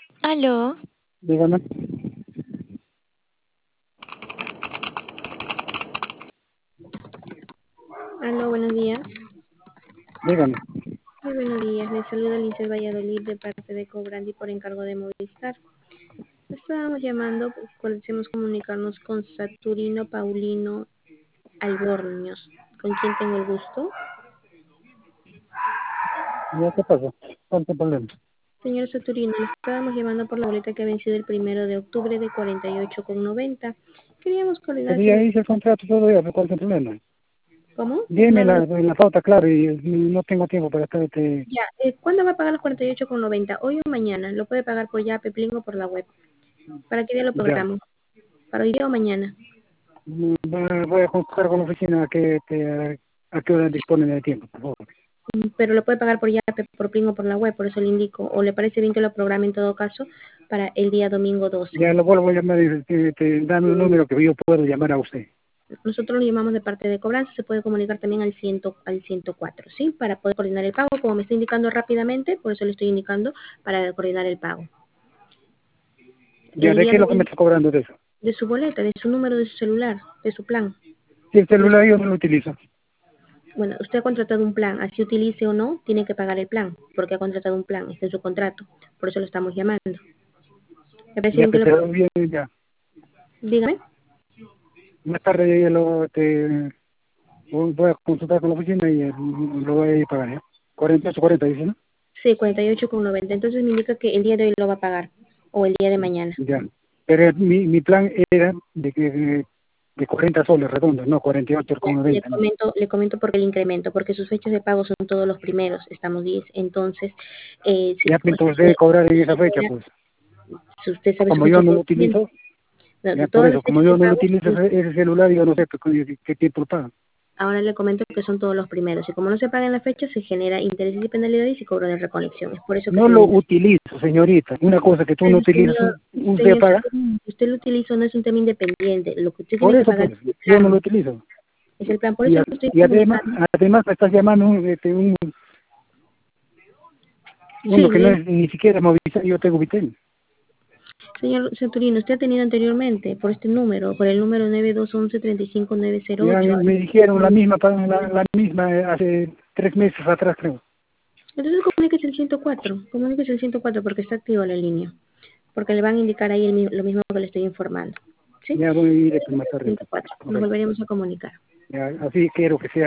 Aló, Dígame, Aló, buenos días. dígame. Muy buenos días. Les saluda Lince Valladolid de parte de Cobrandi por encargo de Movistar. Estábamos llamando, pues deseamos comunicarnos con Saturnino Paulino Albornoz. ¿Con quién tengo el gusto? ¿Ya qué pasa? ¿Cuál es el problema? Señor Saturnino, le estábamos llamando por la boleta que ha vencido el 1 de octubre de 48,90. Queríamos coordinar Pero si ya me... hice el contrato todo ya, ¿cuál es el problema? ¿Cómo? Dime No, la pauta, claro, y no tengo tiempo para estar ya. ¿Cuándo va a pagar los 48,90? ¿Hoy o mañana? Lo puede pagar por Yape, Plin o por la web. ¿Para qué día lo ya. programo? ¿Para hoy día o mañana? Voy a consultar con la oficina a qué hora disponen de tiempo, por favor. Pero lo puede pagar por Yape, por Plin o por la web, por eso le indico. ¿O le parece bien que lo programe en todo caso para el día domingo 12? Ya lo vuelvo a llamar y dame un número que yo puedo llamar a usted. Nosotros lo llamamos de parte de cobranza, se puede comunicar también al 104, ¿sí? Para poder coordinar el pago, como me está indicando rápidamente, por eso le estoy indicando para coordinar el pago. Ya, El ¿de día qué es lo que me domingo, está cobrando de eso? de su boleta, de su número de su celular, de su plan. Si el De celular yo no lo utilizo. Bueno, usted ha contratado un plan, así utilice o no, tiene que pagar el plan, porque ha contratado un plan, está en su contrato, por eso lo estamos llamando. ¿Le parece Ya, bien que lo... pero bien, ya. Dígame. Más tarde ya voy a consultar con la oficina y lo voy a ir a pagar, ¿ya? 48.40 dice, ¿no? Sí, 48,90. Entonces me indica que el día de hoy lo va a pagar, o el día de mañana. Ya. Pero mi plan era de 40 soles redondos, no Ya, le 48,90, no. comento, le comento por el incremento, porque sus fechas de pago son todos los primeros, estamos 10. Entonces, Ya, pues, entonces debe cobrar en esa fecha, ahora, pues. si usted sabe su Como fecha yo de no lo vencimiento, utilizo, no, ya de por todas las eso, como fechas de yo no lo pago, utilizo ese celular, yo no sé qué tiempo paga. ahora le comento que son todos los primeros. Y como no se paga en la fecha, se genera intereses y penalidades y cobro de reconexión. Es por eso que No se le lo indica. utilizo, señorita. Una cosa que tú no Pero utilizas, usted señor, paga. usted lo utiliza, no es un tema independiente. Lo que usted Por tiene que eso, pagar pues, es el yo no lo plan. utilizo. Es el plan. Por Y, eso a- le estoy y además, comunicando. además me estás llamando uno Sí, que no es ni siquiera Movistar, yo tengo Vitel. señor Centurino, usted ha tenido anteriormente por este número, por el número 9211-35908. Ya me dijeron la misma hace 3 meses atrás, creo. Entonces comuníquese el 104 porque está activa la línea, porque le van a indicar ahí lo mismo que le estoy informando. ¿Sí? Ya voy a ir más tarde. 104, nos Ok. volveremos a comunicar. Ya, así quiero que sea.